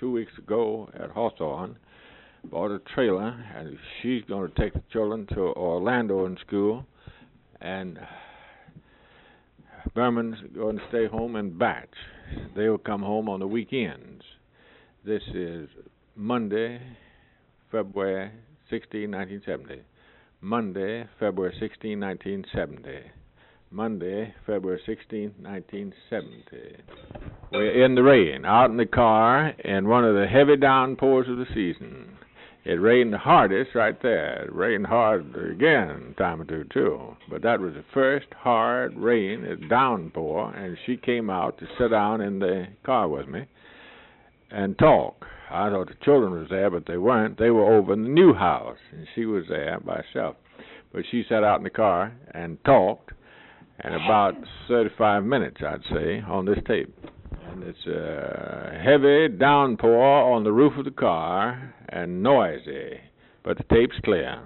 2 weeks ago at Hawthorne. Bought a trailer, and she's going to take the children to Orlando in school, and Berman's going to stay home and batch. They will come home on the weekends. This is Monday, February 16, 1970. Monday, February 16, 1970. Monday, February 16, 1970. We're in the rain, out in the car, in one of the heavy downpours of the season. It rained the hardest right there. It rained hard again a time or two, too. But that was the first hard rain, a downpour, and she came out to sit down in the car with me and talk. I thought the children was there, but they weren't. They were over in the new house, and she was there by herself. But she sat out in the car and talked, and about 35 minutes, I'd say, on this tape. And it's a heavy downpour on the roof of the car and noisy, but the tape's clear.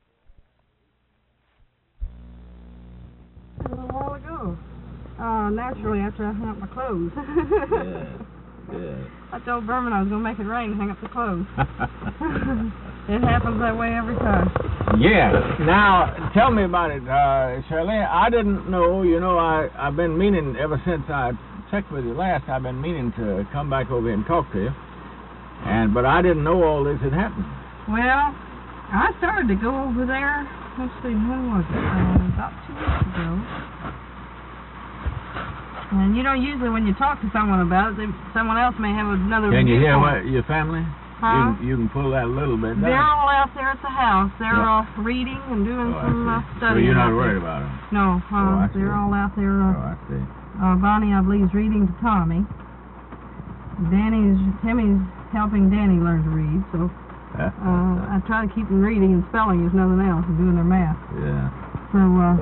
A little while ago. Naturally, after I hung up my clothes. Yeah. I told Berman I was going to make it rain and hang up the clothes. It happens that way every time. Yeah. Now, tell me about it, Shirley. I didn't know, I've been meaning, ever since I checked with you last, I've been meaning to come back over here and talk to you. But I didn't know all this had happened. Well, I started to go over there, let's see, when was it? About 2 weeks ago. And usually when you talk to someone about it, someone else may have another Can you hear viewpoint. your family? Huh? You can pull that a little bit down. They're all out there at the house. They're reading and doing some studying. So you're not worried about them? No, I they're see. all out there. I see. Bonnie, I believe, is reading to Tommy. Timmy's helping Danny learn to read. So I try to keep them reading and spelling if nothing else and doing their math. Yeah. So while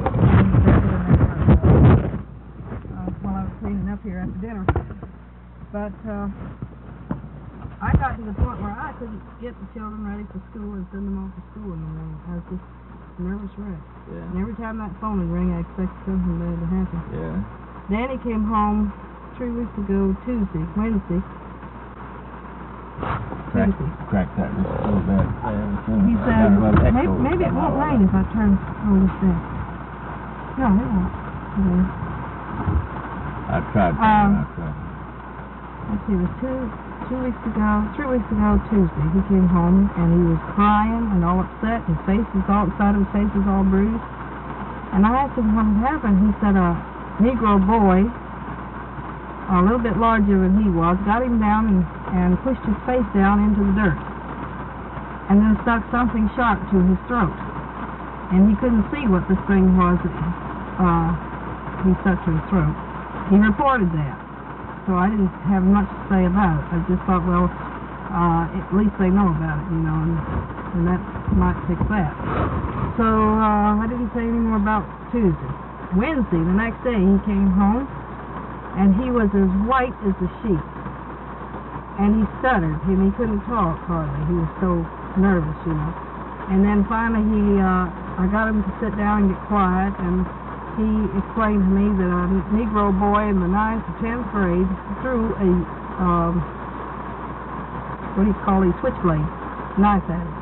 I was cleaning up here after dinner, but I got to the point where I couldn't get the children ready for school and send them off to school in the rain. I was just nervous wreck. Yeah. And every time that phone would ring, I expected something bad to happen. Yeah. Danny came home 3 weeks ago, Wednesday. Crack that just a little bit. He said, maybe it won't rain if I turn all this down. No, it won't. I tried. Let's see, it was 3 weeks ago, Tuesday, he came home and he was crying and all upset. His side of his face was all bruised. And I asked him what had happened. He said a Negro boy, a little bit larger than he was, got him down and pushed his face down into the dirt. And then stuck something sharp to his throat. And he couldn't see what this thing was that he stuck to his throat. He reported that. So I didn't have much to say about it. I just thought, well, at least they know about it, and that might fix that. So I didn't say any more about Tuesday. Wednesday, the next day, he came home, and he was as white as a sheet. And he stuttered, and he couldn't talk hardly. He was so nervous, And then finally, I got him to sit down and get quiet, and he explained to me that a Negro boy in the 9th or 10th grade threw a, switchblade knife at him.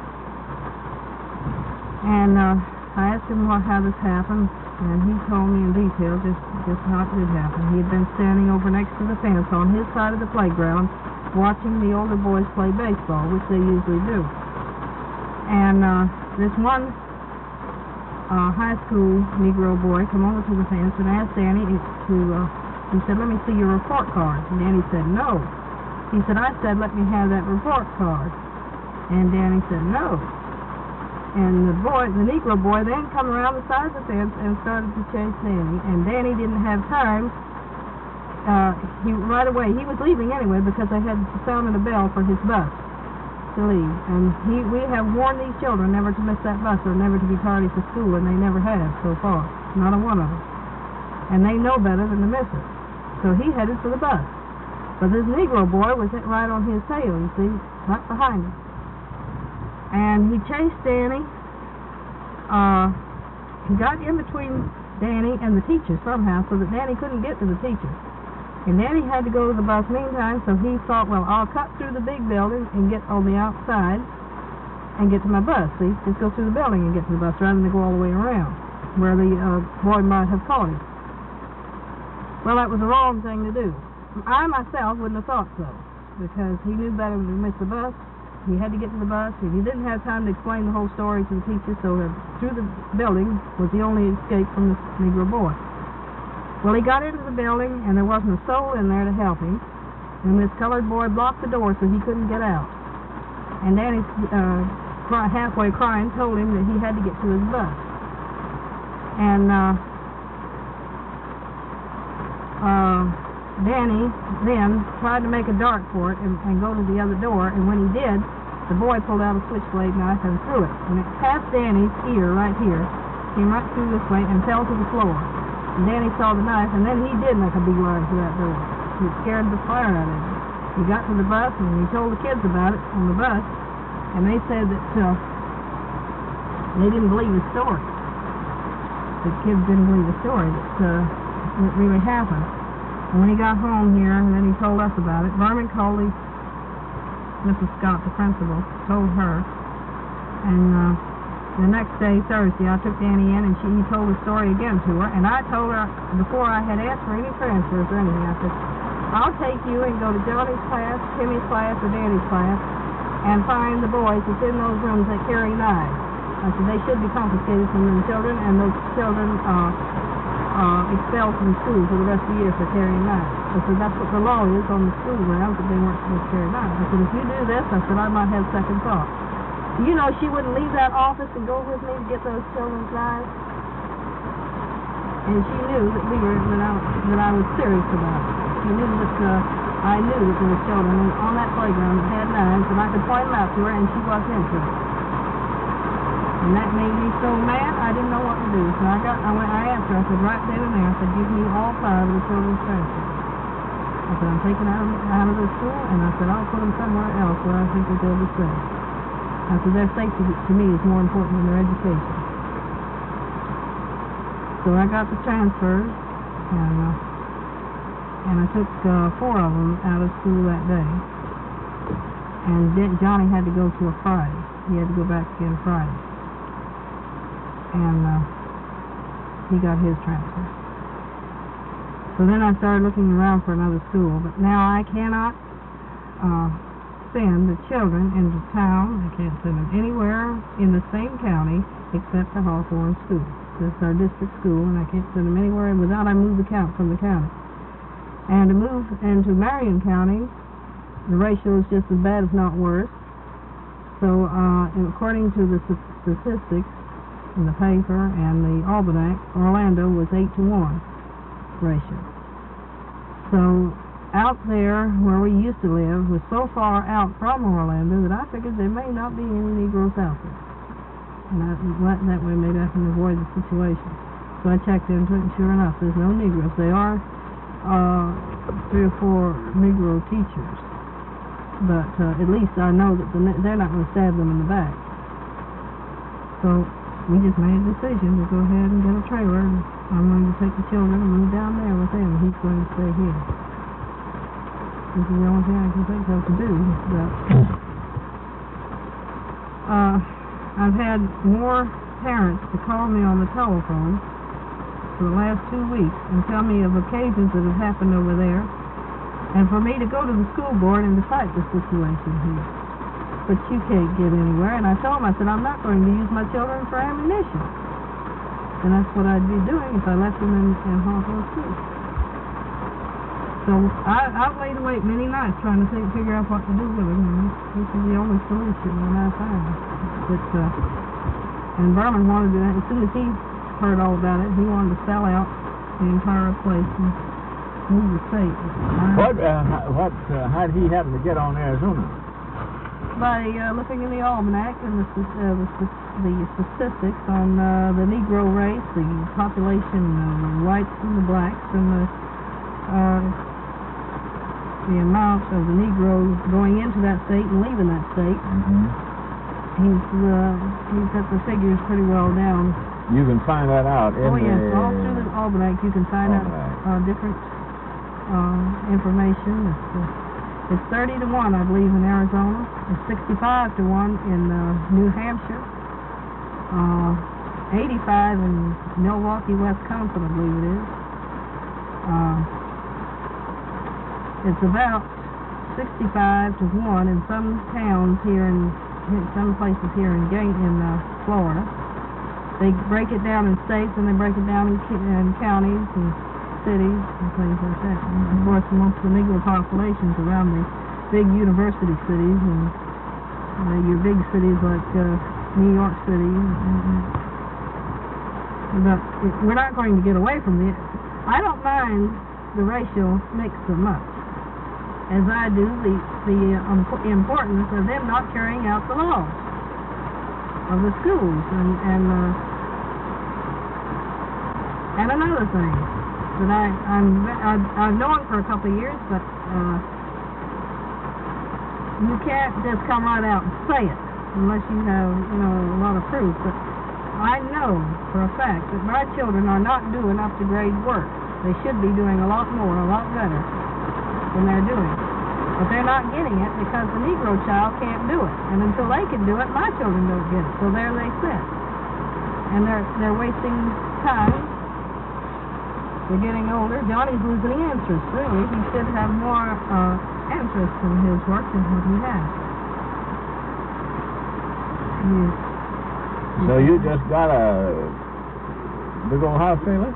And I asked him how this happened, and he told me in detail just how it did happen. He had been standing over next to the fence on his side of the playground watching the older boys play baseball, which they usually do. And this one high school Negro boy come over to the fence and asked Danny he said, let me see your report card. And Danny said, no. He said, I said, let me have that report card. And Danny said, no. And the Negro boy then come around the side of the fence and started to chase Danny. And Danny didn't have time. Right away, he was leaving anyway because they had sounded a bell for his bus to leave. And we have warned these children never to miss that bus or never to be tardy for school, and they never have so far. Not a one of them. And they know better than to miss it. So he headed for the bus. But this Negro boy was right on his tail, you see, right behind him. And he chased Danny. He got in between Danny and the teacher somehow so that Danny couldn't get to the teacher. And Danny had to go to the bus meantime, so he thought, well, I'll cut through the big building and get on the outside and get to my bus. See, just go through the building and get to the bus rather than go all the way around where the boy might have caught him. Well, that was the wrong thing to do. I myself wouldn't have thought so, because he knew better than to miss the bus. He had to get to the bus, and he didn't have time to explain the whole story to the teacher, so through the building was the only escape from the Negro boy. Well, he got into the building, and there wasn't a soul in there to help him, and this colored boy blocked the door so he couldn't get out. And Danny, halfway crying, told him that he had to get to his bus. And Danny then tried to make a dart for it and go to the other door, and when he did, the boy pulled out a switchblade knife and threw it. And it passed Danny's ear right here, came right through this way, and fell to the floor. And Danny saw the knife, and then he did make a big line to that door. It scared the fire out of him. He got to the bus, and he told the kids about it on the bus, and they said that they didn't believe his story. The kids didn't believe the story that it really happened. And when he got home here, and then he told us about it, Berman called Mrs. Scott, the principal, told her, and the next day, Thursday, I took Danny in, and he told the story again to her, and I told her, before I had asked for any transfers or anything, I said, I'll take you and go to Johnny's class, Timmy's class, or Danny's class, and find the boys that's in those rooms that carry knives. I said, they should be confiscated from them children, and those children expelled from school for the rest of the year for carrying knives. I said, that's what the law is on the school grounds, that they weren't supposed to carry knives. I said, if you do this, I said, I might have second thought. You know, she wouldn't leave that office and go with me to get those children's knives. And she knew that I was serious about it. She knew that I knew that there were children on that playground that had knives, and I could point them out to her, and she wasn't interested. And that made me so mad, I didn't know what to do. So I asked her, I said, right then and there, I said, give me all 5 of the children's transfers. I said, I'm taking out of the school, and I said, I'll put them somewhere else where I think that they'll be safe. I said, their safety to me is more important than their education. So I got the transfers, and I took 4 of them out of school that day. And Johnny had to go to a Friday. He had to go back again Friday. And he got his transfer. So then I started looking around for another school, but now I cannot send the children into town. I can't send them anywhere in the same county except the Hawthorne School. This is our district school, and I can't send them anywhere without I move the count from the county. And to move into Marion County, the ratio is just as bad, if not worse. So according to the statistics in the paper and the Almanac, Orlando was 8-to-1 ratio. So out there where we used to live was so far out from Orlando that I figured there may not be any Negroes out there. And that way maybe I can avoid the situation. So I checked into it, and sure enough, there's no Negroes. There are 3 or 4 Negro teachers, but at least I know that they're not going to stab them in the back. So we just made a decision to go ahead and get a trailer, and I'm going to take the children and move down there with him. He's going to stay here. This is the only thing I can think of to do. But I've had more parents to call me on the telephone for the last 2 weeks and tell me of occasions that have happened over there, and for me to go to the school board and to fight the situation here. But you can't get anywhere. And I told them, I said, I'm not going to use my children for ammunition. And that's what I'd be doing if I left them in Hawthorne School. So I've laid awake many nights trying to figure out what to do with them. And this is the only solution that I found. And Berman wanted to, as soon as he heard all about it, he wanted to sell out the entire place and move the state. How did he happen to get on Arizona? By looking in the Almanac and the statistics on the Negro race, the population of the whites and the blacks, and the amount of the Negroes going into that state and leaving that state. Mm-hmm. He's got the figures pretty well down. You can find that out in yes, all through the Almanac you can find out different information. It's 30 to 1, I believe, in Arizona. It's 65 to 1 in New Hampshire. 85 in Milwaukee, Wisconsin, I believe it is. It's about 65 to 1 in some towns here in some places here in Florida. They break it down in states and they break it down in counties and cities and things like that. And of course, most of the Negro populations around the big university cities and your big cities like New York City. But we're not going to get away from it. I don't mind the racial mix so much as I do the importance of them not carrying out the laws of the schools and another thing that I've known for a couple of years, but you can't just come right out and say it unless you have a lot of proof. But I know for a fact that my children are not doing up to grade work. They should be doing a lot more, a lot better than they're doing. But they're not getting it because the Negro child can't do it. And until they can do it, my children don't get it. So there they sit. And they're wasting time. They're getting older. Johnny's losing interest, really. He should have more interest in his work than what he has. So you just got a big old house trailer?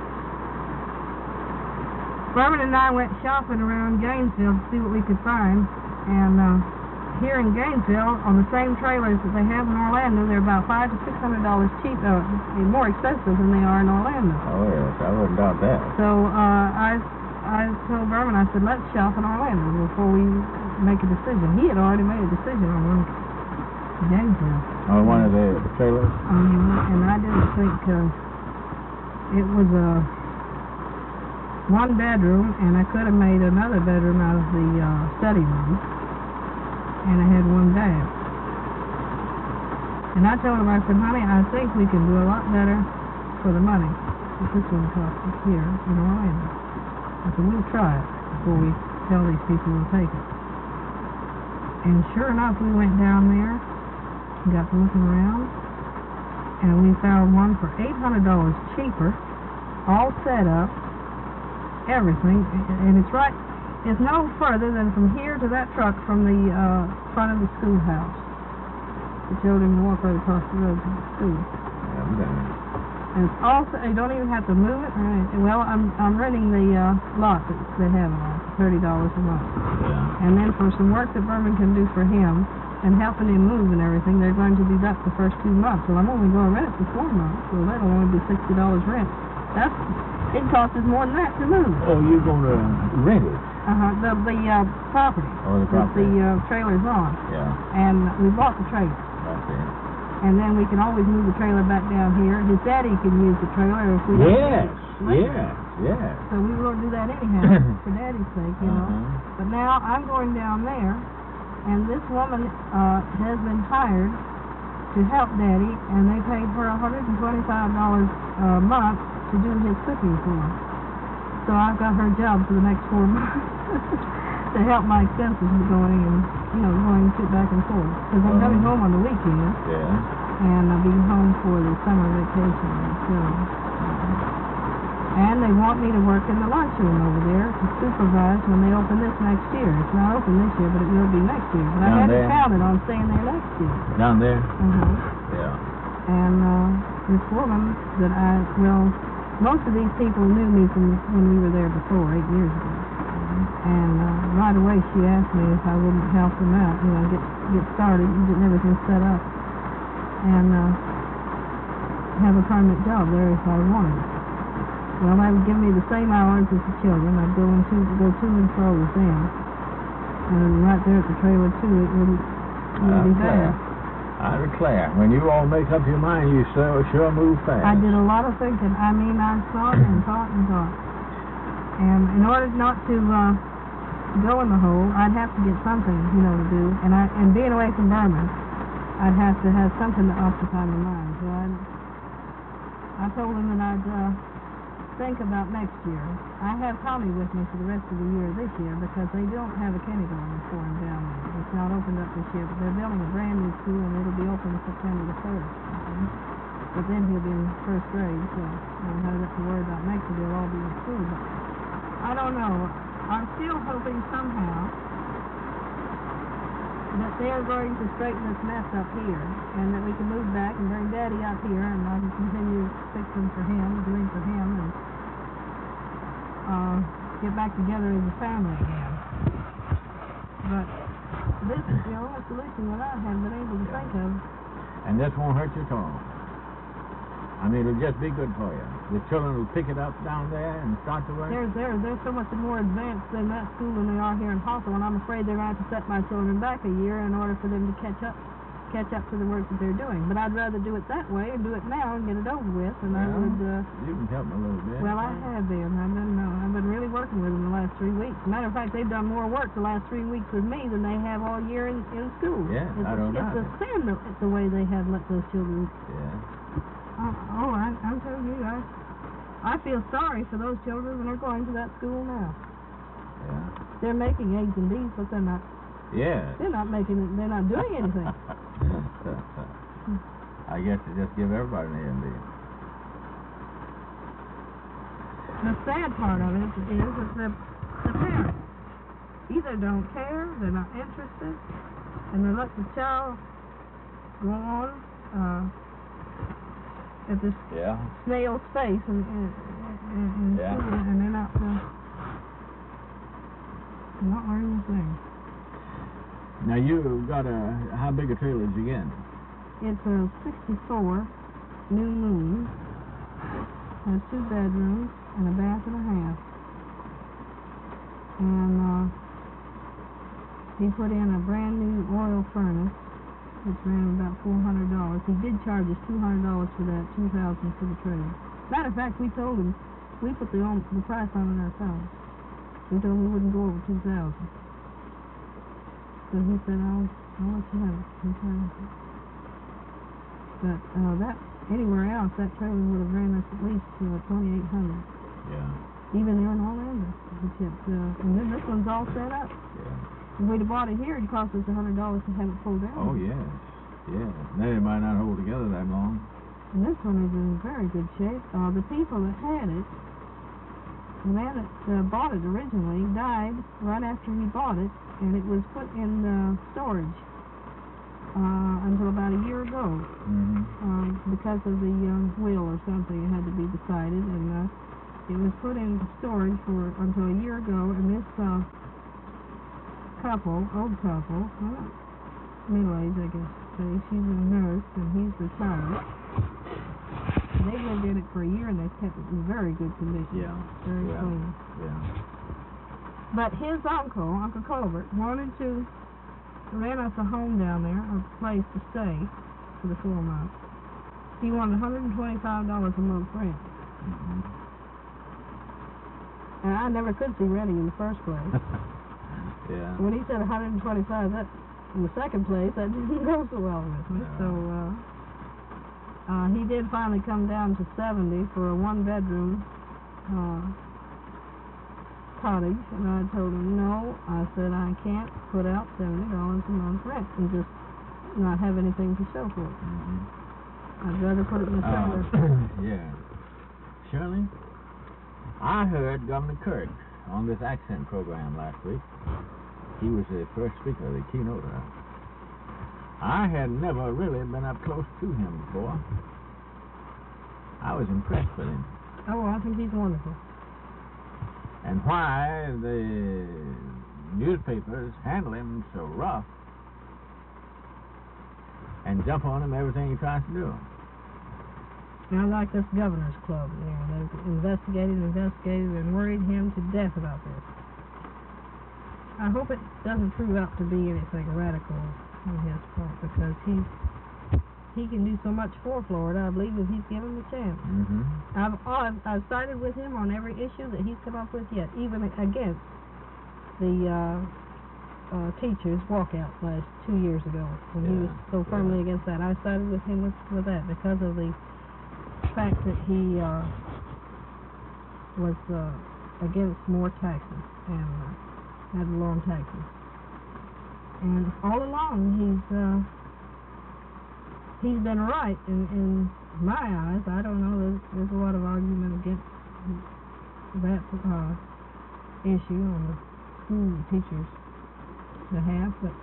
Berman and I went shopping around Gainesville to see what we could find, and here in Gainesville, on the same trailers that they have in Orlando, they're about $500 to $600 cheap, more expensive than they are in Orlando. Oh yes, I wouldn't doubt that. So I told Berman, I said, let's shop in Orlando before we make a decision. He had already made a decision on one in Gainesville. On one of the trailers? And I didn't think it was a one bedroom, and I could have made another bedroom out of the study room, and I had one bath. And I told him, I said, honey, I think we can do a lot better for the money that this one costs us here in Orlando. I said, we'll try it before we tell these people we'll take it. And sure enough, we went down there and got to looking around, and we found one for $800 cheaper, all set up, everything, and it's no further than from here to that truck from the front of the schoolhouse. The children walk right across the road to the school. And it's also, you don't even have to move it or anything. Well, I'm renting the lot that they have on for $30 a month. Yeah. And then for some work that Berman can do for him and helping him move and everything, they're going to deduct the first 2 months. Well, I'm only going to rent it for 4 months, so that'll only be $60 rent. It costs us more than that to move. Oh, you're going to rent it? The property. Oh, the property. That the trailer's on. Yeah. And we bought the trailer. I see. And then we can always move the trailer back down here. His daddy can use the trailer if we Yes. So we will do that anyhow, for Daddy's sake, know. But now I'm going down there, and this woman has been hired to help Daddy, and they paid her $125 a month to do his cooking for him. So I've got her job for the next 4 months to help my expenses with going and, going back and forth. Because I'm coming home on the weekend. Yeah. And I'll be home for the summer vacation. So, and they want me to work in the lunchroom over there to supervise when they open this next year. It's not open this year, but it will be next year. But I hadn't counted on staying there next year. Down there? Yeah. And this woman that most of these people knew me from when we were there before, 8 years ago. And right away she asked me if I wouldn't help them out, get started and get everything set up. And have a permanent job there if I wanted. Well, they would give me the same hours as the children. I'd go to and fro with them. And right there at the trailer too, it wouldn't be bad. I declare, when you all make up your mind, you sure move fast. I did a lot of thinking. I thought and thought and thought. And in order not to go in the hole, I'd have to get something, to do. And being away from Berman, I'd have to have something to occupy my mind. So I told him that I'd think about next year. I have Tommy with me for the rest of the year this year because they don't have a kindergarten for him down there. It's not opened up this year, but they're building a brand new school and it'll be open September the 1st. But then he'll be in first grade, so I don't have to worry about next year. They'll all be in school. But I don't know. I'm still hoping somehow that they're going to straighten this mess up here and that we can move back and bring Daddy up here and I can continue fixing for him, doing for him, and get back together as a family again. But this is the only solution that I have been able to think of. And this won't hurt you at all. I mean, it'll just be good for you. The children will pick it up down there and start to work. They're so much more advanced in that school than they are here in Hawthorne. I'm afraid they're going to have to set my children back a year in order for them to catch up to the work that they're doing. But I'd rather do it that way and do it now and get it over with. And I would. You can help me a little bit. Well, I have been. I've been really working with them the last 3 weeks. Matter of fact, they've done more work the last 3 weeks with me than they have all year in school. Yeah, I don't know. It's a sin the way they have let those children. Yeah. I'm telling you, I feel sorry for those children that are going to that school now. Yeah. They're making A's and B's, but they're not. Yeah. They're not doing anything. I guess they just give everybody an A and B. The sad part of it is that the parents either don't care, they're not interested, and they let the child go on at this snail's pace and they're not learning a thing. Now you got how big a trailer did you get? It's a 64 New Moon. Has 2 bedrooms and a bath and a half. And he put in a brand new oil furnace, which ran about $400. He did charge us $200 for that, $2,000 for the trailer. Matter of fact, we told him we put the price on it ourselves. We told him we wouldn't go over $2,000. So he said, I'll let you have it. But that anywhere else, that trailer would have ran us at least $2,800. Yeah. Even there in Orlando. And then this one's all set up. Yeah. If we'd have bought it here, it'd cost us $100 to have it pulled down. Oh yes. Yeah. Then it might not hold together that long. And this one is in very good shape. The people that had it, the man that bought it originally died right after he bought it, and it was put in storage until about a year ago. Because of the will or something, it had to be decided, and it was put into storage until a year ago, and this old couple, middle-aged, I guess, she's a nurse, and he's retired. They lived in it for a year, and they've kept it in very good condition. Yeah. Very clean. Yeah. But his uncle, Uncle Colbert, wanted to rent us a home down there, a place to stay for the 4 months. He wanted $125 a month rent. And I never could see renting in the first place. Yeah. When he said $125, that in the second place, that didn't go so well with me. No. So he did finally come down to $70 for a 1-bedroom cottage, and I told him no. I said I can't put out $70 a month rent and just not have anything to show for it. I'd rather put it in the trailer. Yeah. Shirley, I heard Governor Kirk on this accent program last week. He was the first speaker, the keynoter. I had never really been up close to him before. I was impressed with him. Oh, I think he's wonderful. And why the newspapers handle him so rough and jump on him everything he tries to do. I like this governor's club. They've investigated and worried him to death about this. I hope it doesn't prove out to be anything radical on his part, because he can do so much for Florida. I believe if he's given the chance. I've sided with him on every issue that he's come up with yet, even against the teachers' walkout last 2 years ago when he was so firmly against that. I sided with him with that because of the fact that he was against more taxes and had to lower taxes. And all along he's been right in my eyes. I don't know. There's a lot of argument against that issue on the school teachers' behalf, but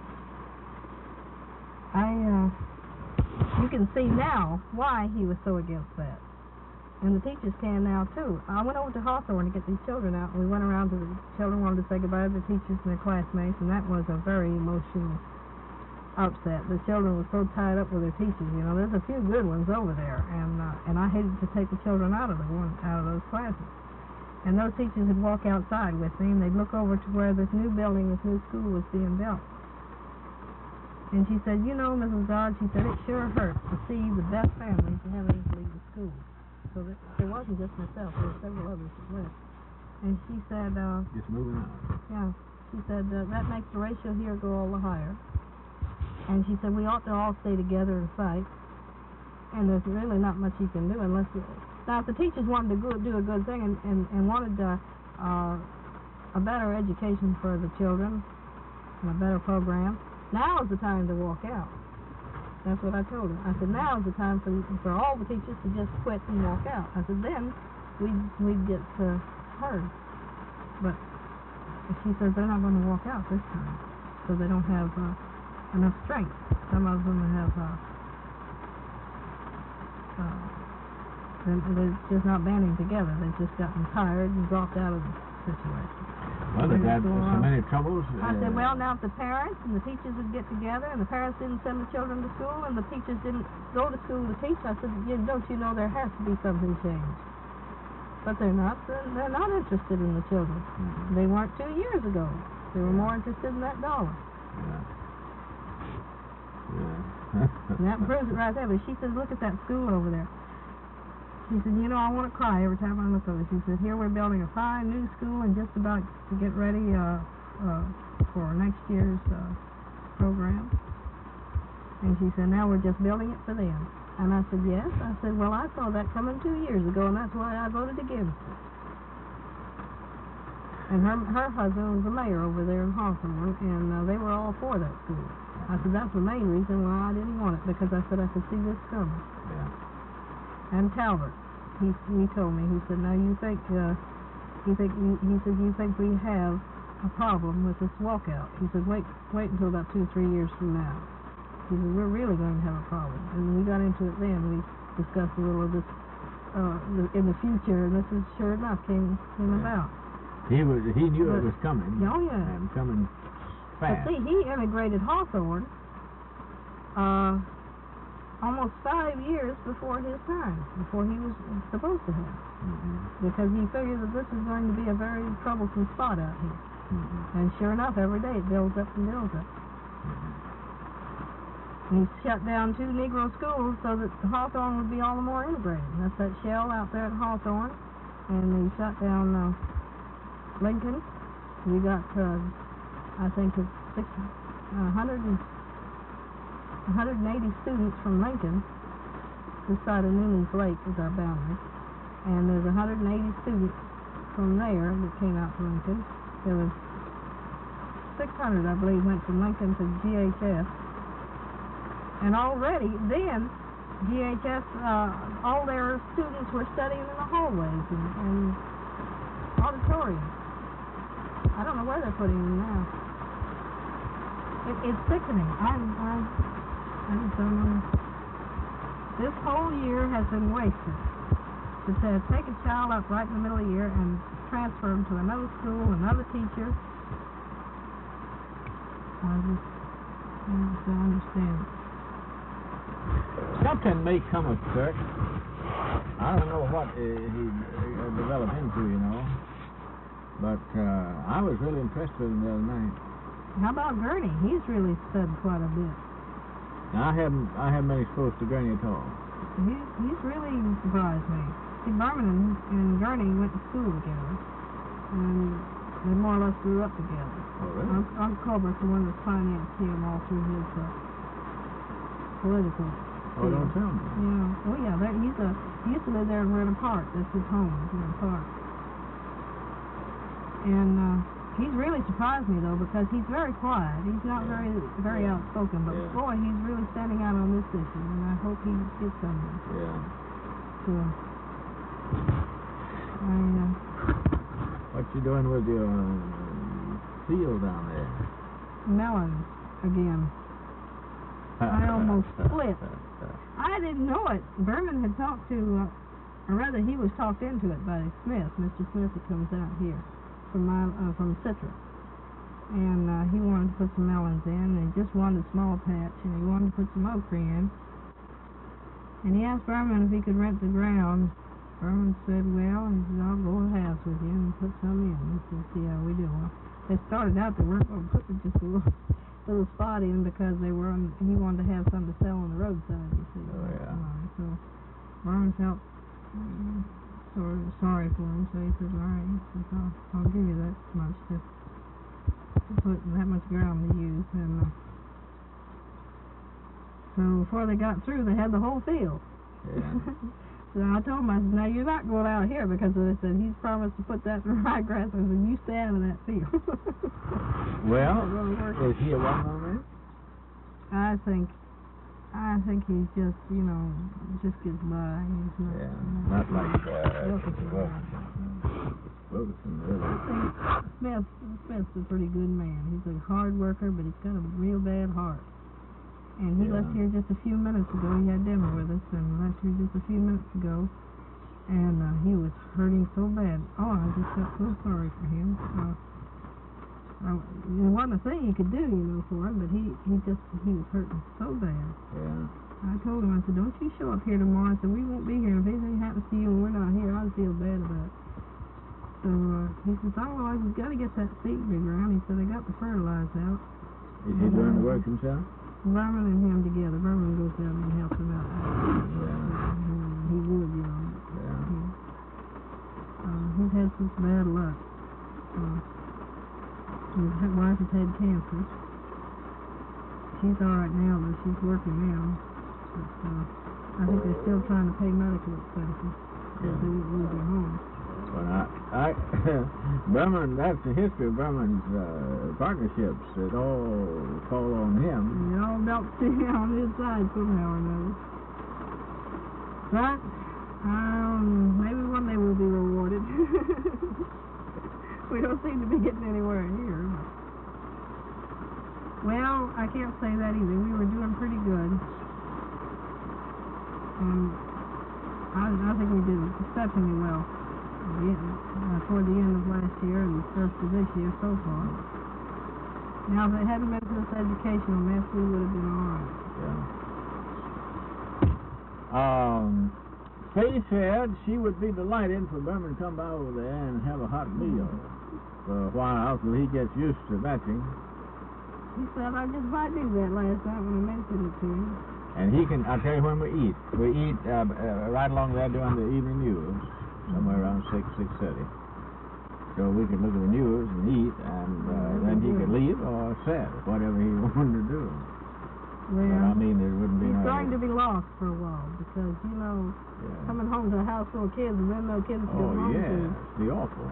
you can see now why he was so against that. And the teachers can now too. I went over to Hawthorne to get these children out, and we went around to the children, wanted to say goodbye to the teachers and their classmates, and that was a very emotional upset. The children were so tied up with their teachers. You know, there's a few good ones over there, and I hated to take the children out of those classes. And those teachers would walk outside with me, and they'd look over to where this new building, this new school was being built. And she said, you know, Mrs. Dodd, she said, it sure hurts to see the best families having to leave the school. So that there wasn't just myself, there were several others that left. And she said, just moving on. Yeah, she said, that makes the ratio here go all the higher. And she said, we ought to all stay together and fight. And there's really not much you can do unless now, if the teachers wanted to do a good thing and wanted a better education for the children and a better program, now is the time to walk out. That's what I told her. I said, now is the time for all the teachers to just quit and walk out. I said, then we'd get heard. But she says they're not going to walk out this time, so they don't have enough strength. Some of them have they're just not banding together. They've just gotten tired and dropped out of the situation. Well, they've had so many troubles. I said, well, now if the parents and the teachers would get together, and the parents didn't send the children to school, and the teachers didn't go to school to teach, I said, don't you know there has to be something changed? But they're not. They're not interested in the children. Mm-hmm. They weren't 2 years ago. They were more interested in that dollar. Yeah. And that proves it right there. But she says, look at that school over there. She said, you know, I want to cry every time I look over it. She said, here we're building a fine new school and just about to get ready for next year's program. And she said, now we're just building it for them. And I said, yes. I said, well, I saw that coming 2 years ago, and that's why I voted against it. And her husband was the mayor over there in Hawthorne, and they were all for that school. I said, that's the main reason why I didn't want it, because I said I could see this coming. Yeah. And Talbot, he told me, he said, now you think, he said, you think we have a problem with this walkout? He said, wait until about 2 or 3 years from now. He said, we're really going to have a problem. And we got into it then. We discussed a little of this in the future, and this is sure enough came about. He knew it was coming. Oh yeah, and coming fast. But see, he immigrated Hawthorne almost 5 years before his time, before he was supposed to have, because he figured that this is going to be a very troublesome spot out here. And sure enough, every day it builds up and builds up. And he shut down 2 Negro schools so that Hawthorne would be all the more integrated. That's that shell out there at Hawthorne. And he shut down Lincoln. We got, I think, 180 students from Lincoln. This side of Newman's Lake is our boundary. And there's 180 students from there that came out to Lincoln. There was 600, I believe, went from Lincoln to GHS. And already then, GHS, all their students were studying in the hallways and auditoriums. I don't know where they're putting them now. It's sickening. I just don't know. This whole year has been wasted. To take a child up right in the middle of the year and transfer them to another school, another teacher. I just don't understand. Something may come of Kirk. I don't know what he developed into, you know. But I was really impressed with him the other night. How about Gurney? He's really said quite a bit. Now, I haven't been exposed to Gurney at all. He's really surprised me. See, Berman and Gurney went to school together, and they more or less grew up together. Oh, really? Uncle Colbert's the one that financed him all through his political. Oh, don't tell me. Yeah. Oh, yeah. He used to live there in Ritter Park. That's his home, Ritter Park. And he's really surprised me though, because he's very quiet. He's not very outspoken, but boy, he's really standing out on this issue, and I hope he gets somewhere. Yeah. So, what you doing with your field down there? melons again. I almost split. I didn't know it. Berman had talked to, or rather he was talked into it by Smith, Mr. Smith that comes out here from Citra. And he wanted to put some melons in, and he just wanted a small patch, and he wanted to put some okra in. And he asked Berman if he could rent the ground. Berman said, well, he said, I'll go halves with you and put some in. He said, see how we do. Well, they started out, they weren't going to put just a little spot in because he wanted to have something to sell on the roadside, you see. Oh, yeah. So Berman felt sort of sorry for him, so he said, all right, he says, I'll give you that much to put that much ground to use. And so before they got through, they had the whole field. Yeah. So I told him, I said, now you're not going out here because I said he's promised to put that in the ryegrass. I said, you stay out of that field. Well, is he a well-known man? I think he's just, just gets by. He's not, not like Wilkerson, really. Smith's a pretty good man. He's a hard worker, but he's got a real bad heart. And he left here just a few minutes ago. He had dinner with us, and left here just a few minutes ago. And he was hurting so bad. Oh, I just felt so sorry for him. There wasn't a thing he could do, for him, but he was hurting so bad. Yeah. I told him, I said, don't you show up here tomorrow. I said, we won't be here. If anything happens to you and we're not here, I'd feel bad about it. So he says, well, I've got to get that seed in the ground. He said, I got the fertilizer out. Is he doing the work himself? Berman and him together. Berman goes down and helps him out. Yeah. He would, Yeah. He's had such bad luck. His wife has had cancer. She's all right now, but she's working now. But, I think they're still trying to pay medical expenses because they won't lose their home. Well, Berman, that's the history of Berman's partnerships. It all fall on him. It all belts on his side somehow or another. But, maybe one day we'll be rewarded. We don't seem to be getting anywhere here. Well, I can't say that either. We were doing pretty good. I think we did exceptionally well. Toward the end of last year and first of this year so far. Now, if it hadn't been for this educational mess, we would have been all right. Yeah. Faye said she would be delighted for Berman to come by over there and have a hot meal for a while till he gets used to batching. He said I just might do that last night when I mentioned it to him. And he can, I'll tell you when we eat. We eat right along there during the evening news. Somewhere around 6:30. So we could look at the news and eat, and then he could leave or sit, whatever he wanted to do. Well, but I mean, there wouldn't be he's going to be lost for a while because, coming home to a house full of kids and then no kids to go home to. It's the awful.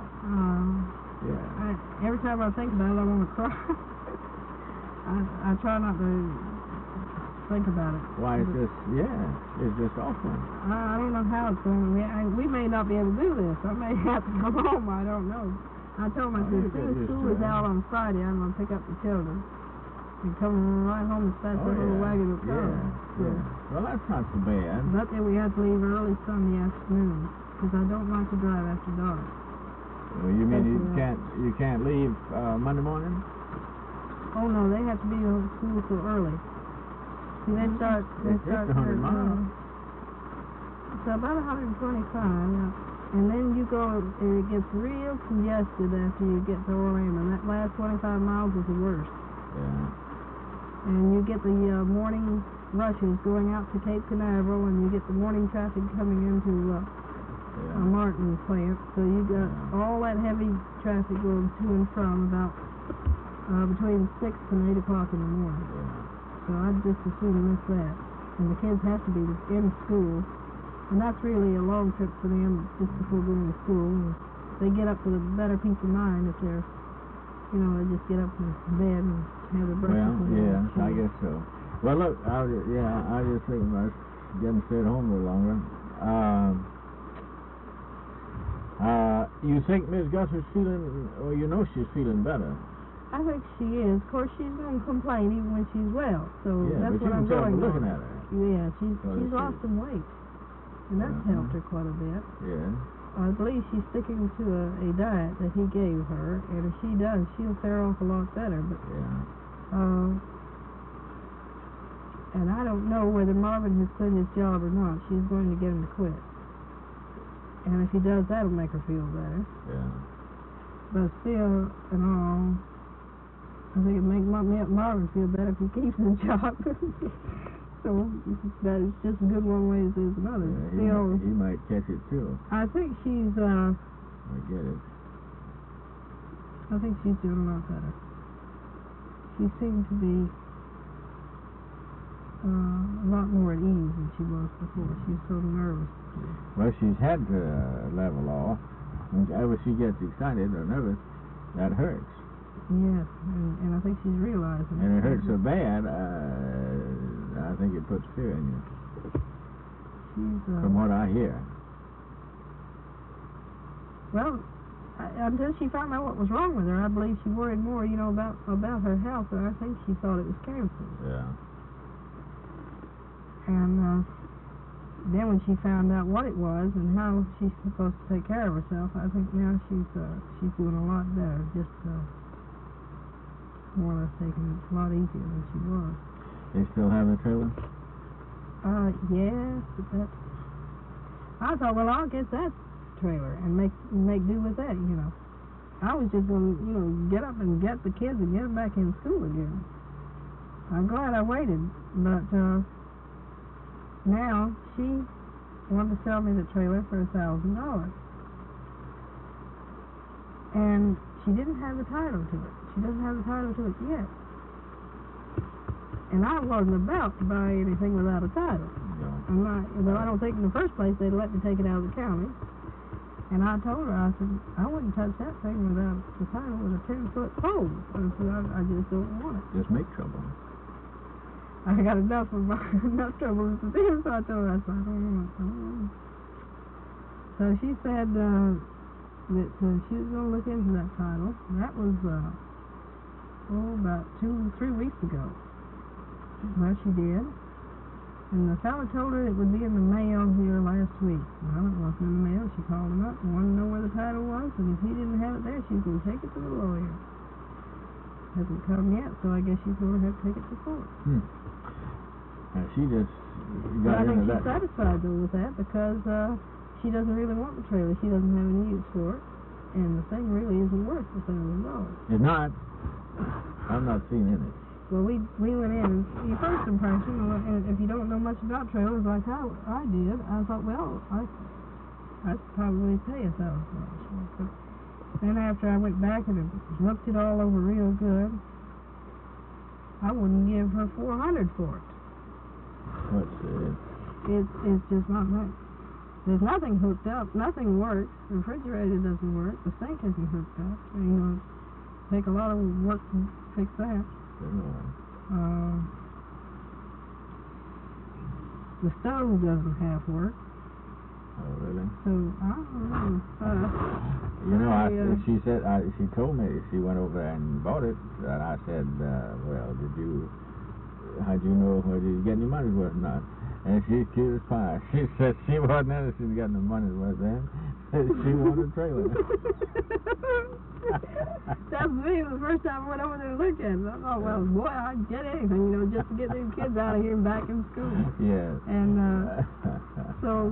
Every time I think about it, I want to cry. I try not to think about it. Why, it's just awful. I don't know how it's going. We may not be able to do this. I may have to come home. I don't know. I told him, I said, as soon as school is out on Friday, I'm going to pick up the children and come right home and start the little wagon of cars. Well, that's not so bad. But then we have to leave early Sunday afternoon because I don't like to drive after dark. Well, you mean you can't leave Monday morning? Oh no, they have to be in school so early. See, they start 100 miles. It's about 125, and then you go, it gets real congested after you get to Orlando. That last 25 miles is the worst. Yeah. And you get the morning rushes going out to Cape Canaveral, and you get the morning traffic coming into Martin plant. So you got all that heavy traffic going to and from about between 6 and 8 o'clock in the morning. So I'd just as soon miss that. And the kids have to be in school. And that's really a long trip for them just before going to school. they get up with a better peace of mind if they're, you know, they just get up in bed and have their breakfast. Well, yeah, I guess so. Well, look, I was just thinking about getting to stay at home a little longer. You think Miss Gus is feeling, or you know she's feeling better? I think she is. Of course, she's going to complain even when she's well. So Yeah, that's but what you I'm can tell going from on. looking at her. Yeah, she's Well, lost some weight, and that's helped her quite a bit. Yeah. I believe she's sticking to a diet that he gave her, and if she does, she'll fare off a lot better. But Yeah. and I don't know whether Marvin has quit his job or not. She's going to get him to quit, and if he does, that'll make her feel better. Yeah. But still, in all, I think it'd make Marvin feel better if he keeps his job. So that is just as good one way as there's another. Yeah, he might catch it too. I think she's I get it. I think she's doing a lot better. She seemed to be a lot more at ease than she was before. She was so nervous. Well, she's had to level off. Whenever she gets excited or nervous, that hurts. Yes, and I think she's realizing it. And it hurts so bad, I think it puts fear in you. She's, from what I hear. Well, until she found out what was wrong with her, I believe she worried more, you know, about her health, and I think she thought it was cancer. Yeah. And then when she found out what it was and how she's supposed to take care of herself, I think now she's doing a lot better. Just more or less taking it a lot easier than she was. They still have the trailer? Yes, but that. I thought, well, I'll get that trailer and make do with that, you know. I was just going to, you know, get up and get the kids and get them back in school again. I'm glad I waited, but now she wanted to sell me the trailer for $1,000, and she didn't have the title to it. She doesn't have the title to it yet. And I wasn't about to buy anything without a title. No. I don't think in the first place they'd let me take it out of the county. And I told her, I said, I wouldn't touch that thing without the title with a 10-foot pole. I said, I just don't want it. Just make trouble. I got enough trouble with this, so I told her, I said, I don't want it. So she said that she was going to look into that title. That was, about 2-3 weeks ago. Well, she did. And the fellow told her it would be in the mail here last week. Well, it wasn't in the mail. She called him up and wanted to know where the title was, and if he didn't have it there, she was going to take it to the lawyer. Hasn't come yet, so I guess she's going to have to take it to court. She just got I think into she's that. satisfied, though, with that, because she doesn't really want the trailer. She doesn't have any use for it, and the thing really isn't worth the $1,000. It's not. I'm not seeing any. Well, we went in, and the first impression, and if you don't know much about trailers like how I did, I thought, well, I'd probably pay $1,000 for it. But then after I went back and looked it all over real good, I wouldn't give her $400 for it. What's It's just not much. There's nothing hooked up. Nothing works. The refrigerator doesn't work. The sink isn't hooked up. And, you know, take a lot of work to fix that. The stove doesn't half work. Oh, really? So I don't know. You know, she said she told me she went over and bought it, and I said, well, how'd you know whether you get any money's worth or not? And she's cute as pie. She said she wasn't interested in getting the money's worth then. She wanted a trailer. That was me the first time I went over there and looked at it. I thought, well, boy, I'd get anything, you know, just to get these kids out of here and back in school. Yes. And so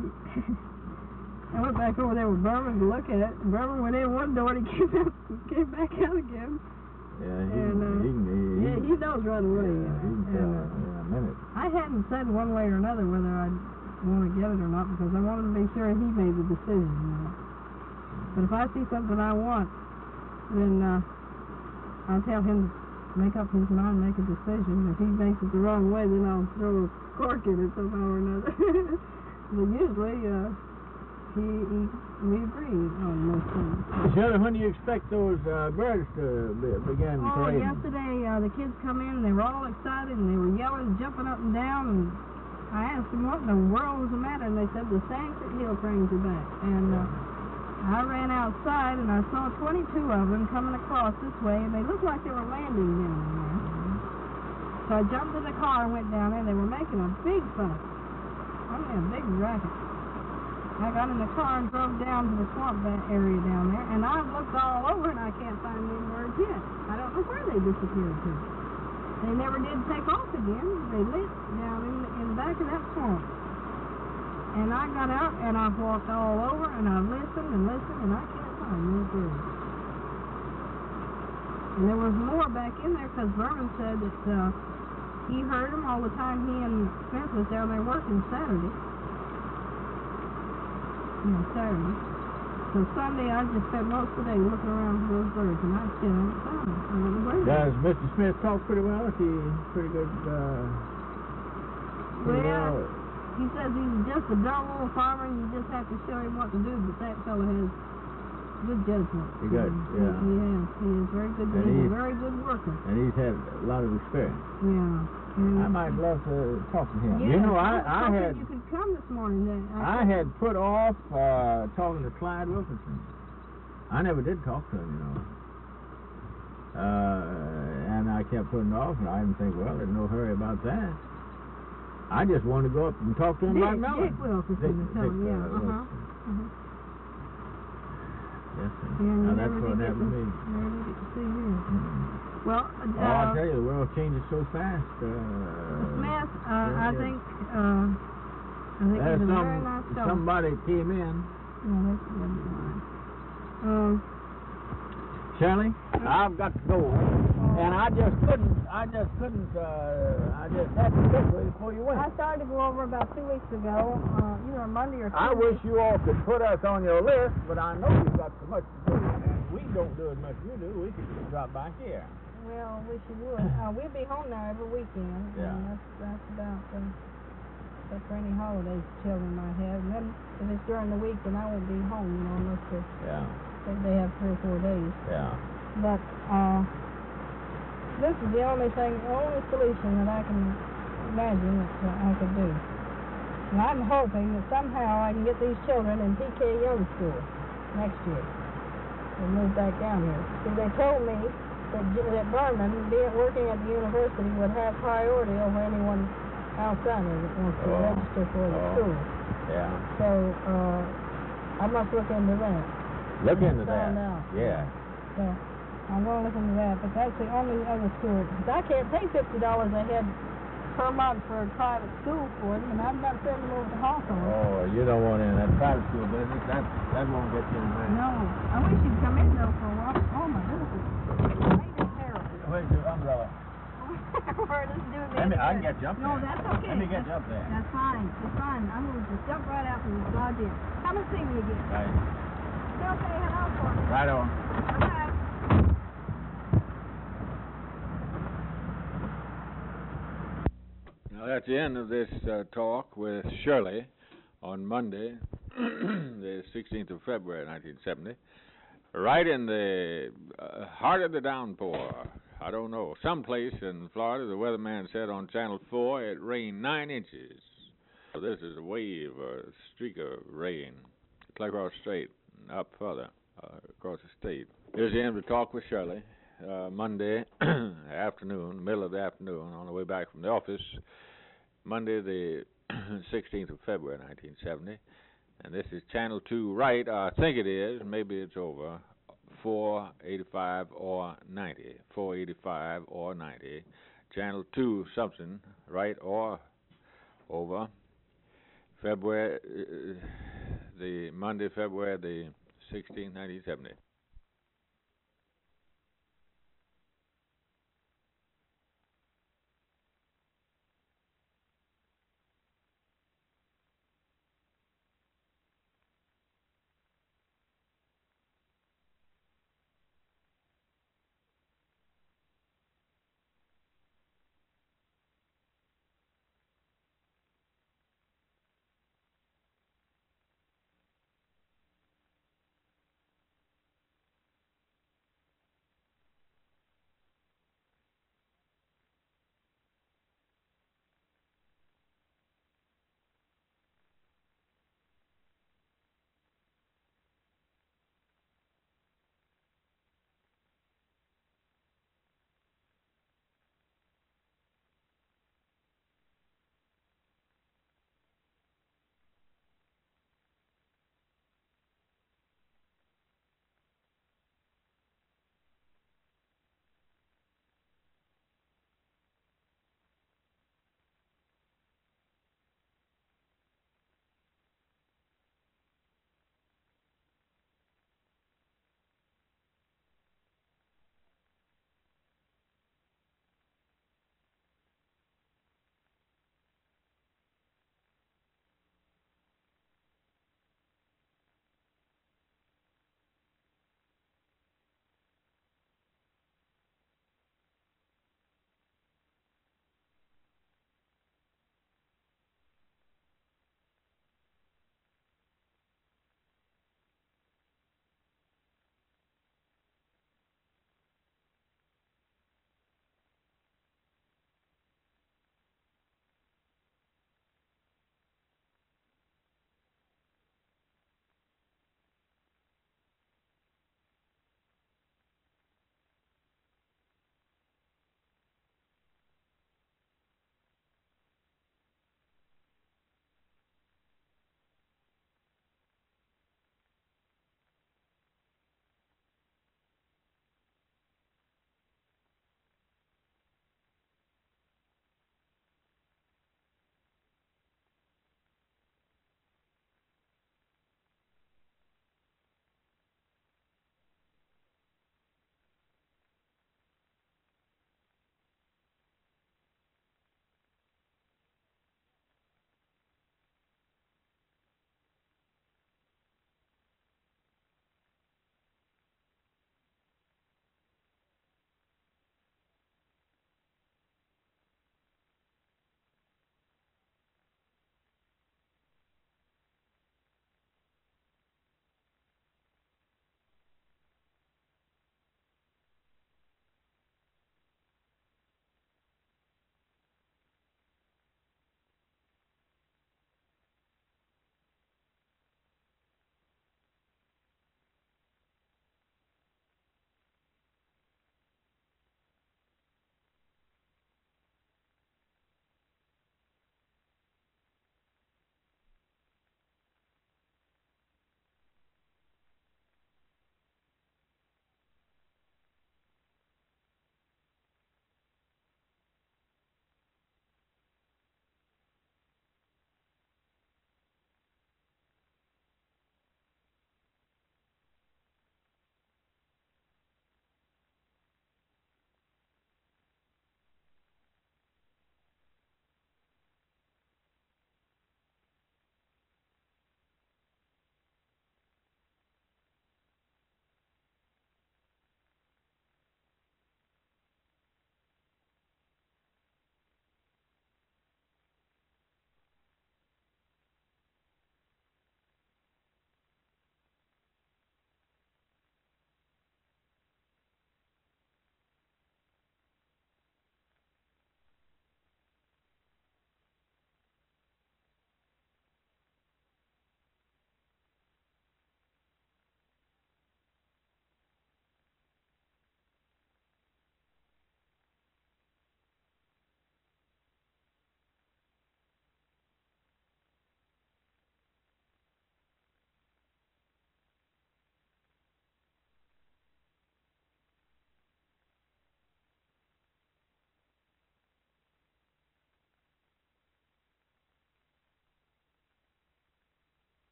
I went back over there with Berman to look at it. Berman went in one door and he came back out again. Yeah, he knows right away. Yeah, he can tell in a minute. I hadn't said one way or another whether I'd want to get it or not, because I wanted to make sure he made the decision. You know. But if I see something I want, then I'll tell him to make up his mind, make a decision. If he makes it the wrong way, then I'll throw a cork in it somehow or another. But usually, we agreed on most things. Shirley, when do you expect those birds to begin parading? Yesterday the kids come in and they were all excited and they were yelling, jumping up and down, and I asked them what in the world was the matter, and they said the Sanford Hill cranes are back. And I ran outside and I saw 22 of them coming across this way, and they looked like they were landing down there. So I jumped in the car and went down there, and they were making a big fuss. I mean, a big racket. I got in the car and drove down to the swamp area down there, and I've looked all over and I can't find any birds yet. I don't know where they disappeared to. They never did take off again. They lit down in the back of that swamp. And I got out and I've walked all over and I've listened and listened, and I can't find no birds. And there was more back in there because Vernon said that he heard them all the time he and Smith was down there working Saturday. Saturday. So Sunday I just spent most of the day looking around for those birds, and I still haven't found them. I don't know where they are. Does Mr. Smith talk pretty well? Is he pretty good? Well, he says he's just a dull little farmer, and you just have to show him what to do, but that fellow has good judgment. He got, yeah. He has. He is very good. He's a very good worker. And he's had a lot of experience. Yeah. I might love to talk to him. Yeah, you know, I had... You could come this morning. I had put off talking to Clyde Wilkinson. I never did talk to him, you know. And I kept putting it off, and I didn't think, well, there's no hurry about that. I just wanted to go up and talk to him about Mellon. Dick Wilkinson, yeah. Yes, sir. Yeah, now that's what happened to me. Never did get to see him. Well, I'll tell you, the world changes so fast. Smith, I think he's a very nice fellow. Somebody came in. Yeah, that's fine. Shirley, I've got to go, and I just had to get with you before you went. I started to go over about 2 weeks ago, either Monday or Tuesday. I wish you all could put us on your list, but I know you've got so much to do, and we don't do as much as you do. We could just drop by here. Well, I wish you would. We'll be home now every weekend. Yeah. And that's about except for any holidays the children might have. And then if it's during the week, then I won't be home, you know, unless they have 3 or 4 days. Yeah. But this is the only solution that I can imagine that I could do. And I'm hoping that somehow I can get these children in PK Young School next year and move back down here. See, they told me that Berman, working at the university, would have priority over anyone outside of it wants to register for the school. Yeah. So I must look into that. Look into that. Find out. Yeah. So I'm going to look into that, but that's the only other school. Because I can't pay $50 a head per month for a private school for them, and I'm not sending them over to Hawthorne. Oh, you don't want in that private school business. That won't get you in there. No. I wish you'd come in, though, for a while. Oh, my goodness. It's terrible. Where's your umbrella? I can get you up there. No, that's okay. Let me get you up there. That's fine. It's fine. I'm going to just jump right out and dodge in. Come and see me again. Right. Still say hello for me. Right on. Okay. Now that's the end of this talk with Shirley on Monday, the 16th of February, 1970. Right in the heart of the downpour. I don't know. Someplace in Florida, the weatherman said on Channel 4 it rained 9 inches. So this is a wave, a streak of rain. Clear across the state, up further, across the state. Here's the end of the talk with Shirley. Monday afternoon, middle of the afternoon, on the way back from the office. Monday, the 16th of February, 1970. And this is Channel 2 right, I think it is, maybe it's over, 485 or 90. 485 or 90. Channel 2 something, right or over. February, the Monday, February the 16th, 1970.